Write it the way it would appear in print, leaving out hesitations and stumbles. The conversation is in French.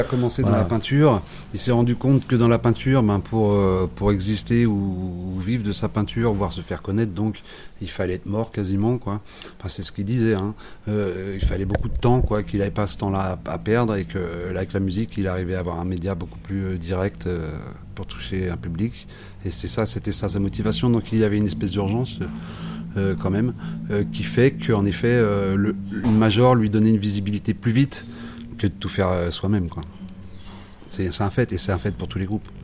Il a commencé Voilà. dans la peinture, il s'est rendu compte que dans la peinture, pour exister ou vivre de sa peinture, voire se faire connaître, donc il fallait être mort quasiment, quoi. Enfin, c'est ce qu'il disait, hein. Il fallait beaucoup de temps, quoi, qu'il n'avait pas ce temps-là à perdre, et que là, avec la musique, il arrivait à avoir un média beaucoup plus direct pour toucher un public. Et c'était ça sa motivation. Donc il y avait une espèce d'urgence. Quand même, qui fait qu'en effet, une major lui donnait une visibilité plus vite que de tout faire soi-même, quoi. C'est un fait, et c'est un fait pour tous les groupes.